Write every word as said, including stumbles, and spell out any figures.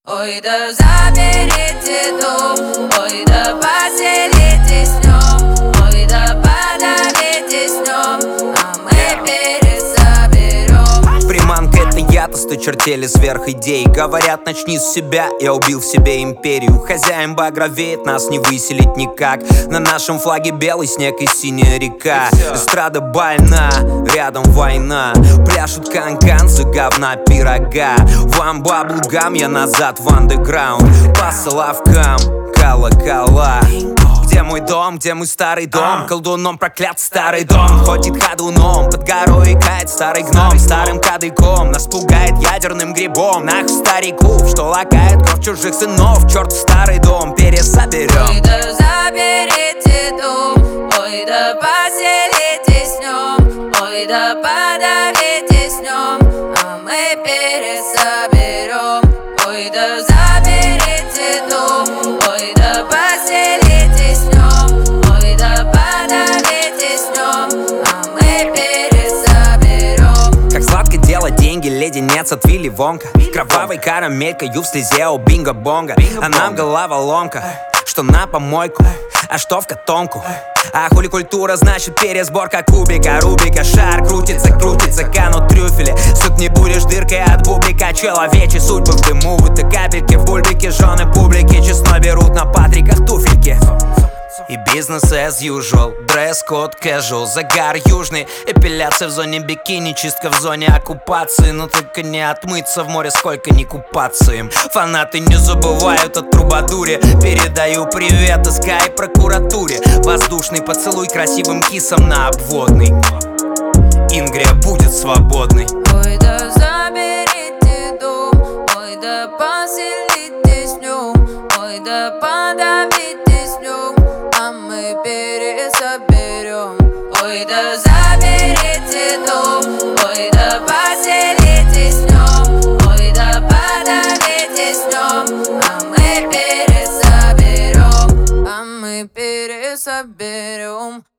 Ой, да заберите дом, ой, да поселитесь в нем, ой, да подавитесь в нем, а мы пересоберем. Приманка — это я, то сточертели сверх идей. Говорят, начни с себя, я убил в себе империю. Хозяин багровеет, нас не выселить никак. На нашем флаге белый снег и синяя река. Эстрада больна, рядом война. Пляшут канканцы, говна пирога. Вам баблгам, я назад в андеграунд. По соловкам, колокола. Где мой дом, где мой старый дом? Колдуном проклят старый дом. Ходит ходуном, под горой икает старый гном. Старым кадыком нас пугает ядерным грибом. Нах стариков, что лакает кровь чужих сынов. Черт старый дом, пересоберем. Ой, да заберите дом, ой, да поселитесь в нем, ой, да подавитесь в нем, а мы пересоберем. Ой, да заберите дом, ой, да поселитесь в нем, ой, да подавитесь в нем, а мы пересоберем. Как сладко делать деньги, леденец от Вилли Вонка. Кровавой карамелькою в слезе у бинго-бонга. А нам головоломка, что на помойку, а что в котомку. А хули культура, значит пересборка кубика, Рубика. Шар крутится, крутится, канут трюфели. Суд, не будешь дыркой от бублика. Человечьи судьбы в дыму, будто капельки в бульбике. Жены публики честно берут на патриках туфельки. И бизнес as usual, дресс-код casual, загар южный, эпиляция в зоне бикини, чистка в зоне оккупации. Но только не отмыться в море, сколько не купаться им. Фанаты не забывают о трубадуре. Передаю привет СК и прокуратуре. Воздушный поцелуй красивым кисом на обводный. Ингрия будет свободной. Ой, да заберите дом, ой, да поселитесь в нем, ой, да подавитесь в нем, а мы пересоберем. Ой, да заберите дом, ой, да поселитесь в нем, ой, да подавитесь в нем, а мы пересоберем, а мы пересоберем.